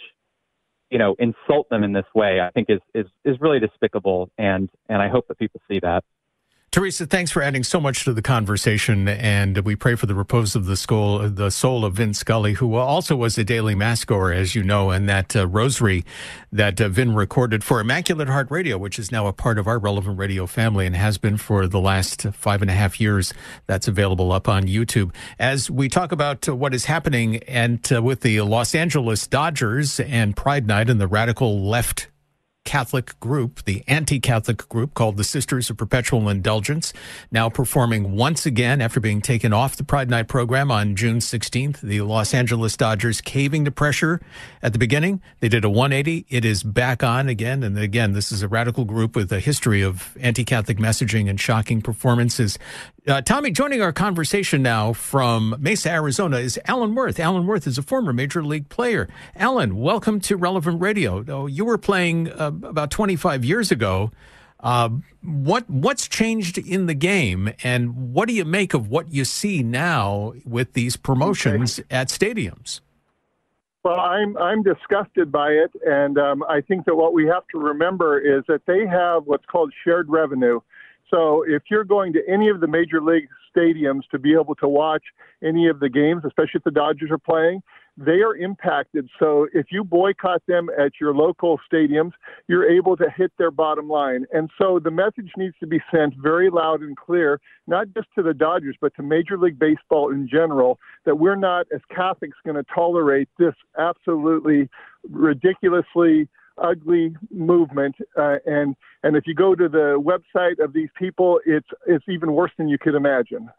S5: you know, insult them in this way, I think is, is, is really despicable. And, and I hope that people see that.
S3: Teresa, thanks for adding so much to the conversation, and we pray for the repose of the soul, the soul of Vin Scully, who also was a daily mass goer, as you know, and that uh, rosary that uh, Vin recorded for Immaculate Heart Radio, which is now a part of our Relevant Radio family and has been for the last five and a half years. That's available up on YouTube. As we talk about uh, what is happening and uh, with the Los Angeles Dodgers and Pride Night and the radical left Catholic group, the anti-Catholic group called the Sisters of Perpetual Indulgence, now performing once again after being taken off the Pride Night program on June sixteenth. The Los Angeles Dodgers caving to pressure at the beginning. They did a one eighty. It is back on again. And again, this is a radical group with a history of anti-Catholic messaging and shocking performances. Uh, Tommy, joining our conversation now from Mesa, Arizona, is Alan Worth. Alan Worth is a former Major League player. Alan, welcome to Relevant Radio. Oh, you were playing uh, about twenty-five years ago. Uh, what what's changed in the game, and what do you make of what you see now with these promotions okay. at stadiums?
S12: Well, I'm I'm disgusted by it, and um, I think that what we have to remember is that they have what's called shared revenue. So if you're going to any of the major league stadiums to be able to watch any of the games, especially if the Dodgers are playing, they are impacted. So if you boycott them at your local stadiums, you're able to hit their bottom line. And so the message needs to be sent very loud and clear, not just to the Dodgers, but to Major League Baseball in general, that we're not, as Catholics, going to tolerate this absolutely ridiculously ugly movement. Uh, and and if you go to the website of these people, it's it's even worse than you could imagine.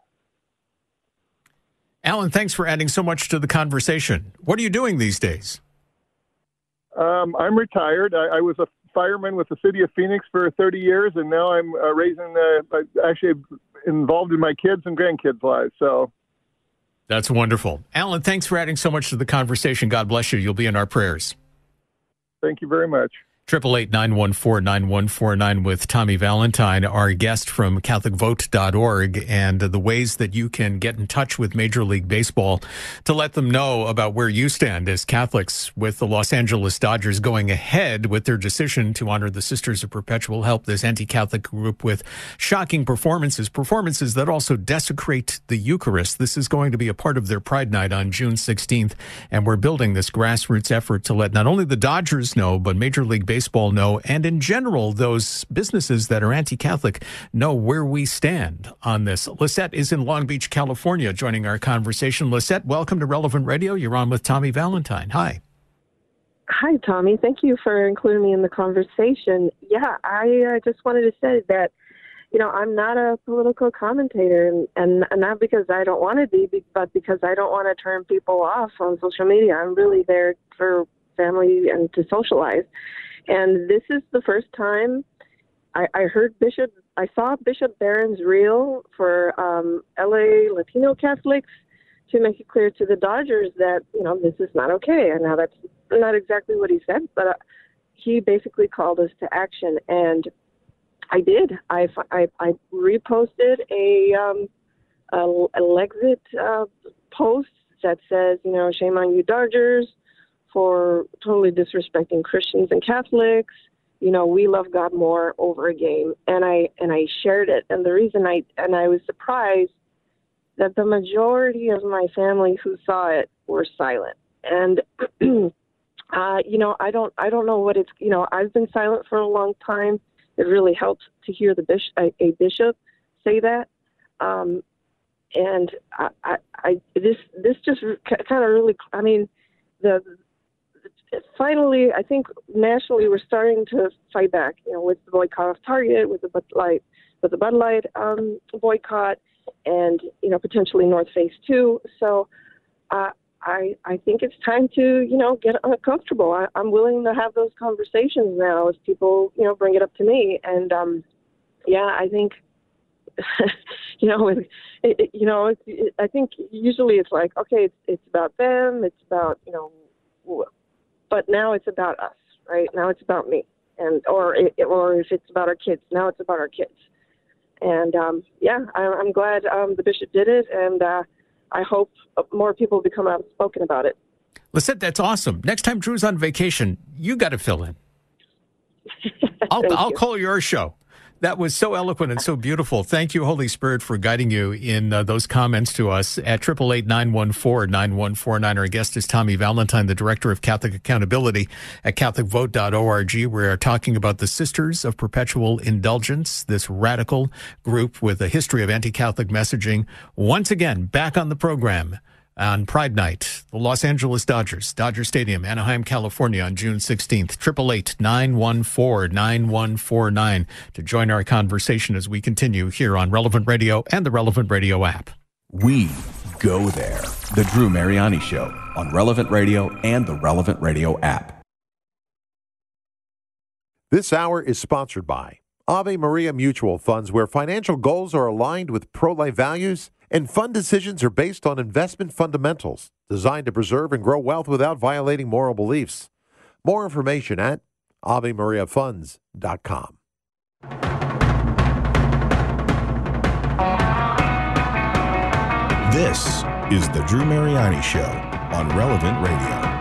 S3: Alan, thanks for adding so much to the conversation. What are you doing these days?
S12: Um, I'm retired. I, I was a fireman with the city of Phoenix for thirty years, and now I'm uh, raising, uh, actually involved in my kids' and grandkids' lives. So
S3: that's wonderful. Alan, thanks for adding so much to the conversation. God bless you. You'll be in our prayers.
S12: Thank you very much.
S3: triple eight, nine one four, nine one four nine with Tommy Valentine, our guest from Catholic Vote dot org, and the ways that you can get in touch with Major League Baseball to let them know about where you stand as Catholics with the Los Angeles Dodgers going ahead with their decision to honor the Sisters of Perpetual Help, this anti-Catholic group with shocking performances, performances that also desecrate the Eucharist. This is going to be a part of their Pride Night on June sixteenth, and we're building this grassroots effort to let not only the Dodgers know, but Major League Baseball Baseball know, and in general, those businesses that are anti-Catholic know where we stand on this. Lisette is in Long Beach, California, joining our conversation. Lisette, welcome to Relevant Radio. You're on with Tommy Valentine. Hi.
S13: Hi, Tommy. Thank you for including me in the conversation. Yeah, I uh, just wanted to say that, you know, I'm not a political commentator, and, and, and not because I don't want to be, but because I don't want to turn people off on social media. I'm really there for family and to socialize. And this is the first time I, I heard Bishop, I saw Bishop Barron's reel for um, L A Latino Catholics to make it clear to the Dodgers that, you know, this is not okay. And now that's not exactly what he said, but uh, he basically called us to action. And I did. I, I, I reposted a, um, a, a Lexit uh, post that says, you know, shame on you, Dodgers, for totally disrespecting Christians and Catholics. You know, we love God more over a game. And I and I shared it. And the reason I and I was surprised that the majority of my family who saw it were silent. And uh, you know, I don't I don't know what it's you know, I've been silent for a long time. It really helped to hear the bishop a, a bishop say that. Um, and I, I, I this this just kind of really I mean the finally, I think nationally we're starting to fight back, you know, with the boycott of Target, with the Bud Light, with the Bud Light um, boycott, and you know potentially North Face too. So, uh, I I think it's time to you know get uncomfortable. I, I'm willing to have those conversations now as people you know bring it up to me, and um, yeah, I think. you know, it, it, you know, it, it, I think usually it's like okay, it's it's about them, it's about you know. But now it's about us, right? Now it's about me, and or it, or if it's about our kids, now it's about our kids. And um, yeah, I, I'm glad um, the bishop did it, and uh, I hope more people become outspoken about it.
S3: Lisette, that's awesome. Next time Drew's on vacation, you got to fill in. I'll I'll you. call your show. That was so eloquent and so beautiful. Thank you, Holy Spirit, for guiding you in uh, those comments to us at eight eight eight, nine one four, nine one four nine. Our guest is Tommy Valentine, the Director of Catholic Accountability at Catholic Vote dot org. We are talking about the Sisters of Perpetual Indulgence, this radical group with a history of anti-Catholic messaging. Once again, back on the program on Pride Night. The Los Angeles Dodgers, Dodger Stadium, Anaheim, California on June sixteenth. eight eight eight, nine one four, nine one four nine to join our conversation as we continue here on Relevant Radio and the Relevant Radio app.
S1: We go there. The Drew Mariani Show on Relevant Radio and the Relevant Radio app.
S8: This hour is sponsored by Ave Maria Mutual Funds, where financial goals are aligned with pro-life values and fund decisions are based on investment fundamentals designed to preserve and grow wealth without violating moral beliefs. More information at ave maria funds dot com.
S1: This is the Drew Mariani Show on Relevant Radio.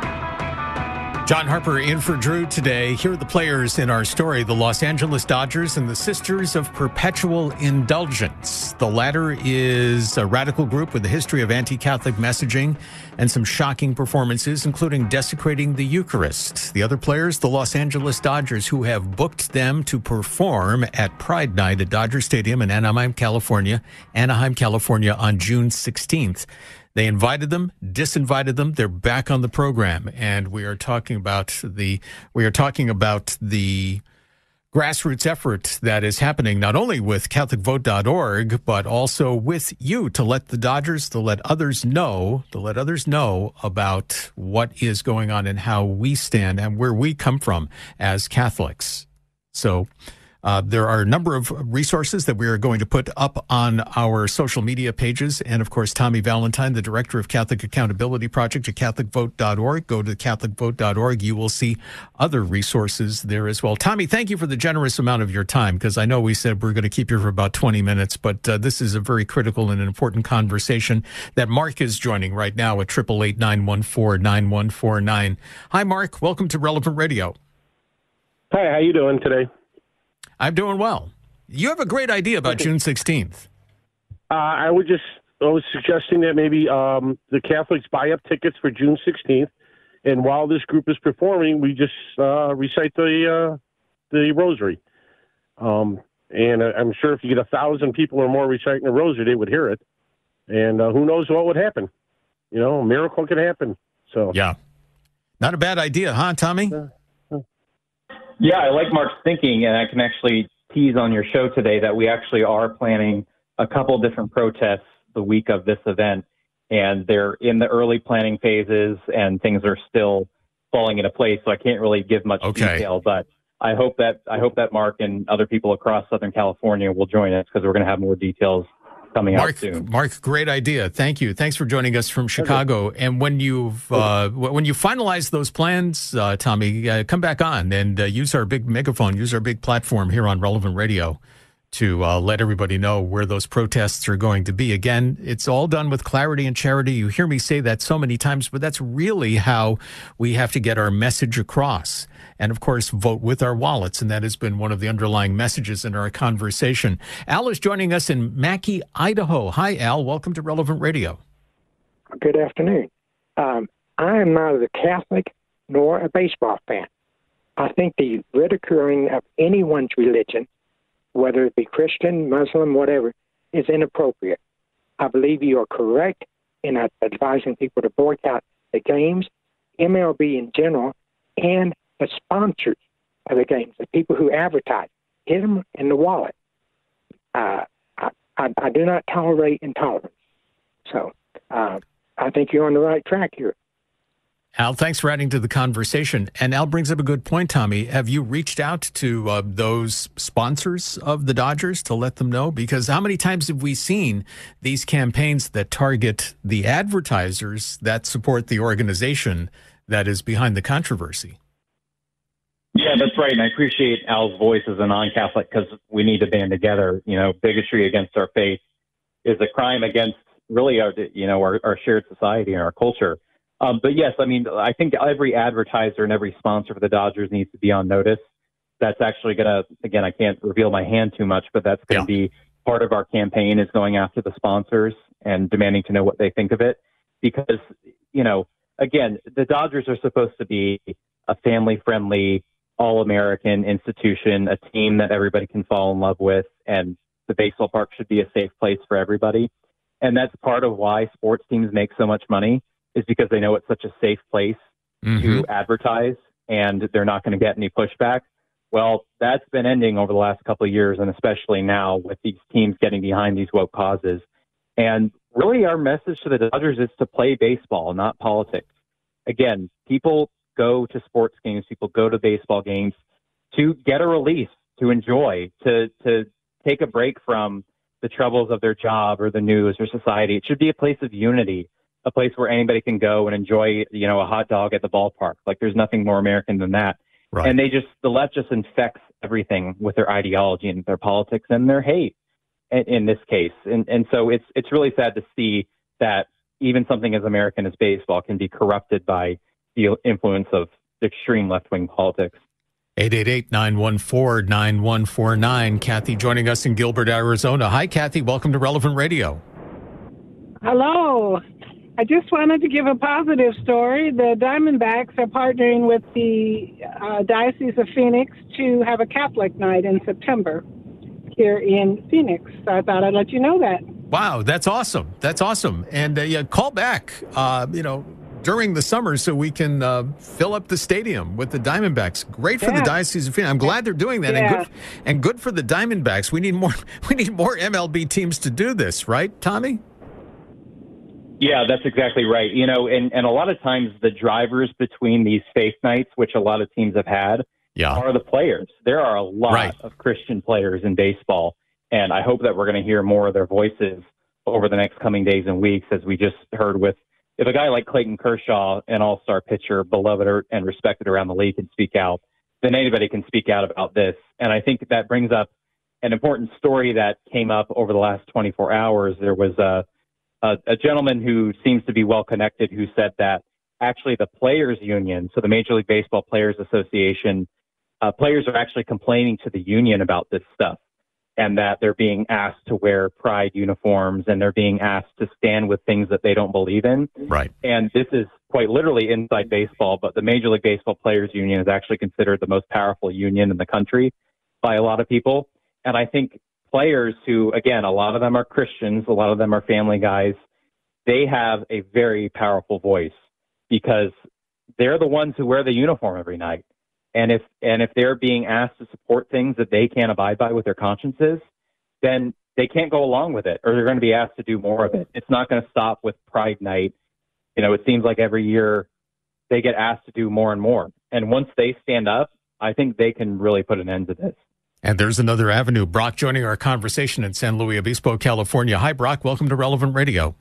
S3: John Harper in for Drew today. Here are the players in our story: the Los Angeles Dodgers and the Sisters of Perpetual Indulgence. The latter is a radical group with a history of anti-Catholic messaging and some shocking performances, including desecrating the Eucharist. The other players, the Los Angeles Dodgers, who have booked them to perform at Pride Night at Dodger Stadium in Anaheim, California, Anaheim, California on June sixteenth. They invited them, disinvited them. They're back on the program, and we are talking about the we are talking about the grassroots effort that is happening not only with Catholic Vote dot org, but also with you to let the Dodgers, to let others know, to let others know about what is going on and how we stand and where we come from as Catholics. So. Uh, there are a number of resources that we are going to put up on our social media pages. And, of course, Tommy Valentine, the director of Catholic Accountability Project at Catholic Vote dot org. Go to Catholic Vote dot org. You will see other resources there as well. Tommy, thank you for the generous amount of your time, because I know we said we're going to keep you for about twenty minutes, but uh, this is a very critical and important conversation that Mark is joining right now at eight eight eight, nine one four, nine one four nine. Hi, Mark. Welcome to Relevant Radio.
S14: Hi, how you doing today?
S3: I'm doing well. You have a great idea about okay. June sixteenth.
S14: Uh, I would just, I was suggesting that maybe um, the Catholics buy up tickets for June sixteenth, and while this group is performing, we just uh, recite the uh, the rosary. Um, and I'm sure if you get a thousand people or more reciting the rosary, they would hear it. And uh, who knows what would happen? You know, a miracle could happen. So
S3: yeah, not a bad idea, huh, Tommy? Uh,
S5: Yeah, I like Mark's thinking, and I can actually tease on your show today that we actually are planning a couple different protests the week of this event, and they're in the early planning phases, and things are still falling into place, so I can't really give much
S3: okay.
S5: detail, but I hope that I hope that Mark and other people across Southern California will join us, because we're going to have more details coming
S3: Mark,
S5: out soon.
S3: Mark, great idea. Thank you. Thanks for joining us from Chicago. Okay. And when you've uh, when you finalize those plans, uh, Tommy, uh, come back on and uh, use our big megaphone, use our big platform here on Relevant Radio to uh, let everybody know where those protests are going to be. Again, it's all done with clarity and charity. You hear me say that so many times, but that's really how we have to get our message across. And, of course, vote with our wallets. And that has been one of the underlying messages in our conversation. Al is joining us in Mackay, Idaho. Hi, Al. Welcome to Relevant Radio.
S15: Good afternoon. Um, I am neither a Catholic nor a baseball fan. I think the ridiculing of anyone's religion, whether it be Christian, Muslim, whatever, is inappropriate. I believe you are correct in advising people to boycott the games, M L B in general, and the sponsors of the games, the people who advertise. Hit them in the wallet. Uh, I, I, I do not tolerate intolerance. So uh, I think you're on the right track here.
S3: Al, thanks for adding to the conversation. And Al brings up a good point, Tommy. Have you reached out to uh, those sponsors of the Dodgers to let them know? Because how many times have we seen these campaigns that target the advertisers that support the organization that is behind the controversy?
S5: Yeah, that's right. And I appreciate Al's voice as a non-Catholic, because we need to band together. You know, bigotry against our faith is a crime against really our, you know, our, our shared society and our culture. Um, but yes, I mean, I think every advertiser and every sponsor for the Dodgers needs to be on notice. That's actually going to, again, I can't reveal my hand too much, but that's going to yeah. be part of our campaign, is going after the sponsors and demanding to know what they think of it. Because, you know, again, the Dodgers are supposed to be a family-friendly, all-American institution, a team that everybody can fall in love with, and the baseball park should be a safe place for everybody. And that's part of why sports teams make so much money, is because they know it's such a safe place mm-hmm. to advertise and they're not going to get any pushback. Well, that's been ending over the last couple of years, and especially now with these teams getting behind these woke causes. And really our message to the Dodgers is to play baseball, not politics. Again, people go to sports games, people go to baseball games to get a release, to enjoy, to to take a break from the troubles of their job or the news or society. It should be a place of unity, a place where anybody can go and enjoy, you know, a hot dog at the ballpark. Like, there's nothing more American than that. Right. And they just, the left just infects everything with their ideology and their politics and their hate in, in this case. And and so it's it's really sad to see that even something as American as baseball can be corrupted by the influence of extreme left-wing politics.
S3: eight eight eight, nine one four, nine one four nine. Kathy joining us in Gilbert, Arizona. Hi, Kathy. Welcome to Relevant Radio.
S16: Hello. I just wanted to give a positive story. The Diamondbacks are partnering with the uh, Diocese of Phoenix to have a Catholic night in September here in Phoenix. So I thought I'd let you know that.
S3: Wow, that's awesome. That's awesome. And uh, yeah, call back, uh, you know, during the summer so we can uh, fill up the stadium with the Diamondbacks. Great for yeah. the Diocese of Phoenix. I'm glad they're doing that. Yeah. And, good, and good for the Diamondbacks. We need more. We need more M L B teams to do this, right, Tommy?
S5: Yeah, that's exactly right. You know, and, and a lot of times the drivers between these faith nights, which a lot of teams have had, yeah. are the players. There are a lot right. of Christian players in baseball, and I hope that we're going to hear more of their voices over the next coming days and weeks, as we just heard with, if a guy like Clayton Kershaw, an all-star pitcher, beloved and respected around the league, can speak out, then anybody can speak out about this. And I think that brings up an important story that came up over the last twenty-four hours. There was a A, a gentleman who seems to be well connected who said that actually the Players Union, so the Major League Baseball Players Association, uh, players are actually complaining to the union about this stuff, and that they're being asked to wear pride uniforms and they're being asked to stand with things that they don't believe in.
S3: Right.
S5: And this is quite literally inside baseball, but the Major League Baseball Players Union is actually considered the most powerful union in the country by a lot of people. And I think players who, again, a lot of them are Christians, a lot of them are family guys, they have a very powerful voice because they're the ones who wear the uniform every night. And if and if they're being asked to support things that they can't abide by with their consciences, then they can't go along with it, or they're going to be asked to do more of it. It's not going to stop with Pride Night. You know, it seems like every year they get asked to do more and more. And once they stand up, I think they can really put an end to this.
S3: And there's another avenue. Brock joining our conversation in San Luis Obispo, California. Hi, Brock. Welcome to Relevant Radio.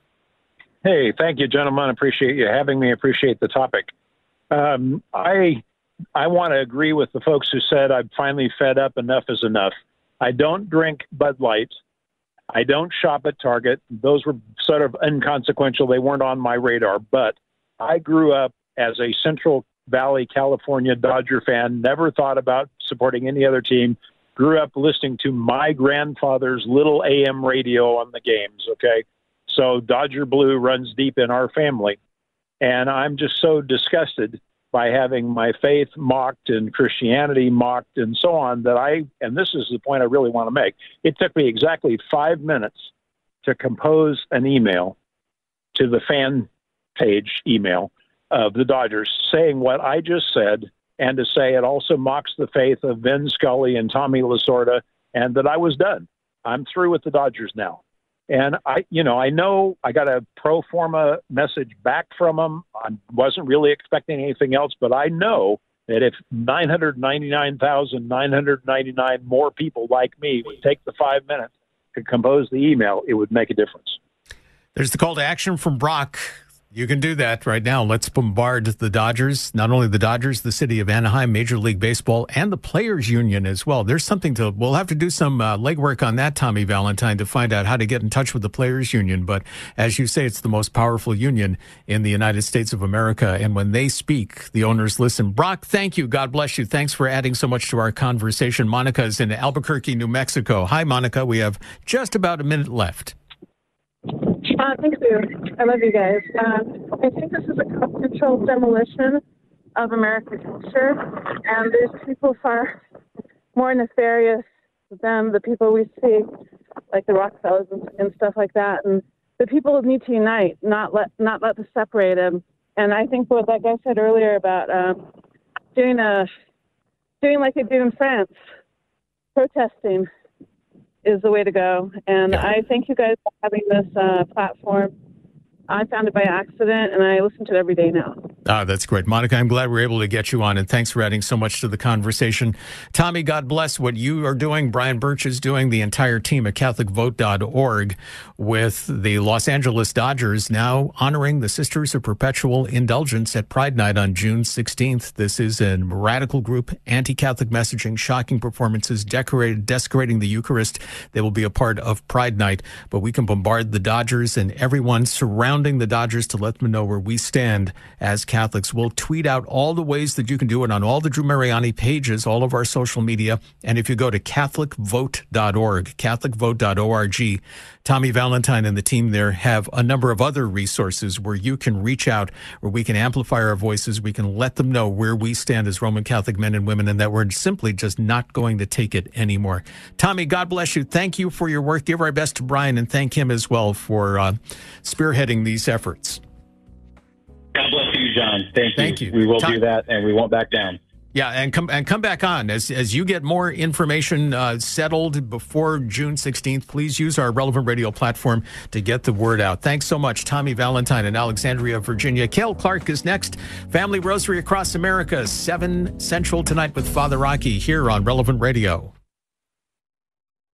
S17: Hey, thank you, gentlemen. Appreciate you having me. Appreciate the topic. Um, I I want to agree with the folks who said I'm finally fed up. Enough is enough. I don't drink Bud Light. I don't shop at Target. Those were sort of inconsequential. They weren't on my radar. But I grew up as a Central Valley, California Dodger fan, never thought about supporting any other team, grew up listening to my grandfather's little A M radio on the games, okay? So Dodger Blue runs deep in our family. And I'm just so disgusted by having my faith mocked and Christianity mocked and so on that I, and this is the point I really want to make, it took me exactly five minutes to compose an email to the fan page email of the Dodgers saying what I just said, and to say it also mocks the faith of Vin Scully and Tommy Lasorda, and that I was done. I'm through with the Dodgers now. And I, you know, I know I got a pro forma message back from them. I wasn't really expecting anything else, but I know that if nine hundred ninety-nine thousand nine hundred ninety-nine more people like me would take the five minutes to compose the email, it would make a difference.
S3: There's the call to action from Brock. You can do that right now. Let's bombard the Dodgers, not only the Dodgers, the city of Anaheim, Major League Baseball, and the Players Union as well. There's something to, we'll have to do some uh, legwork on that, Tommy Valentine, to find out how to get in touch with the Players Union. But as you say, it's the most powerful union in the United States of America. And when they speak, the owners listen. Brock, thank you. God bless you. Thanks for adding so much to our conversation. Monica is in Albuquerque, New Mexico. Hi, Monica. We have just about a minute left.
S18: Uh, thank you. I love you guys. Um, I think this is a controlled demolition of American culture, and there's people far more nefarious them, the people we see, like the Rockefellers and, and stuff like that, and the people need to unite, not let not let us separate them. And I think what, like I said earlier about um, doing a doing like they do in France, protesting is the way to go. And yeah. I thank you guys for having this uh, platform. I found it by accident, and I listen to it every day now.
S3: Ah, that's great. Monica, I'm glad we're able to get you on, and thanks for adding so much to the conversation. Tommy, God bless what you are doing, Brian Birch is doing, the entire team at Catholic Vote dot org, with the Los Angeles Dodgers now honoring the Sisters of Perpetual Indulgence at Pride Night on June sixteenth. This is a radical group, anti-Catholic messaging, shocking performances, decorated, desecrating the Eucharist. They will be a part of Pride Night, but we can bombard the Dodgers and everyone surrounding the Dodgers to let them know where we stand as Catholics. We'll tweet out all the ways that you can do it on all the Drew Mariani pages, all of our social media. And if you go to Catholic Vote dot org, Catholic Vote dot org, Tommy Valentine and the team there have a number of other resources where you can reach out, where we can amplify our voices. We can let them know where we stand as Roman Catholic men and women, and that we're simply just not going to take it anymore. Tommy, God bless you. Thank you for your work. Give our best to Brian and thank him as well for uh, spearheading these efforts.
S19: God bless you, John. Thank you.
S3: Thank you.
S19: We will
S3: Tom-
S19: do that, and we won't back down.
S3: Yeah, and come and come back on as as you get more information uh, settled before June sixteenth. Please use our Relevant Radio platform to get the word out. Thanks so much, Tommy Valentine in Alexandria, Virginia. Cale Clark is next. Family Rosary Across America, seven Central tonight with Father Rocky here on Relevant Radio.